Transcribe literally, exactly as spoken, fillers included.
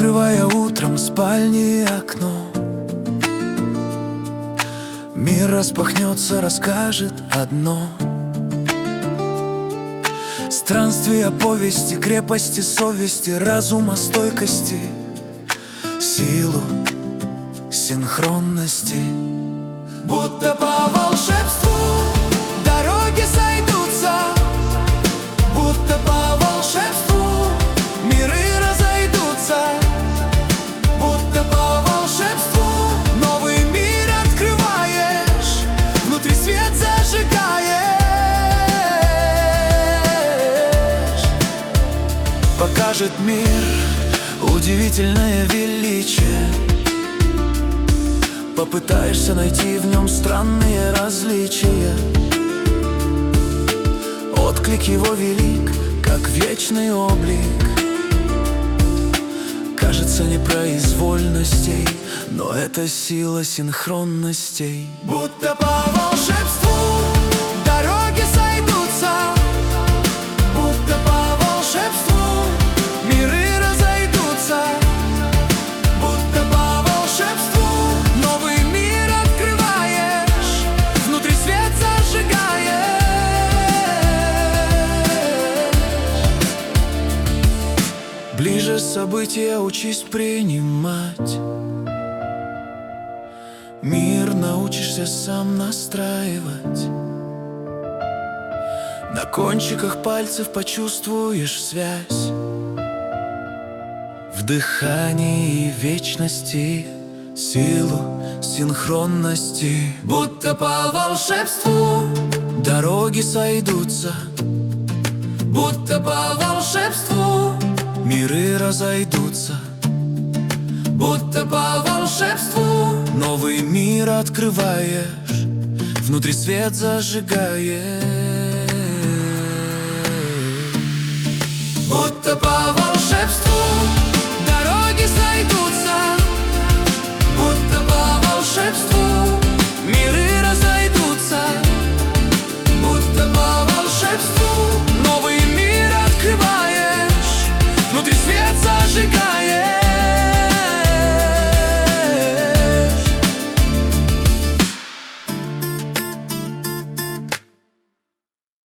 Открывая утром спальни окно, мир распахнется, расскажет одно: странствия, повести, крепости совести, разума, стойкости, силу синхронности. Будто по волшебству дороги сойдутся, будто по волшебству миры разойдутся, будто по волшебству новый мир открываешь, внутри свет зажигаешь. Покажет мир удивительное величие, попытаешься найти в нем странные различия. Отклик его велик, как вечный облик. Кажется, непроизвольностей, но это сила синхронностей. Будто по волшебству дороги сойдутся, будто по волшебству миры разойдутся, будто по волшебству новый мир открываешь, внутри свет зажигаешь. Ближе события учись принимать, мир научишься сам настраивать. На кончиках пальцев почувствуешь связь, в дыхании вечности силу синхронности. Будто по волшебству дороги сойдутся, будто по волшебству миры разойдутся, будто по волшебству новый мир открываешь, внутри свет зажигаешь. Будто по волшебству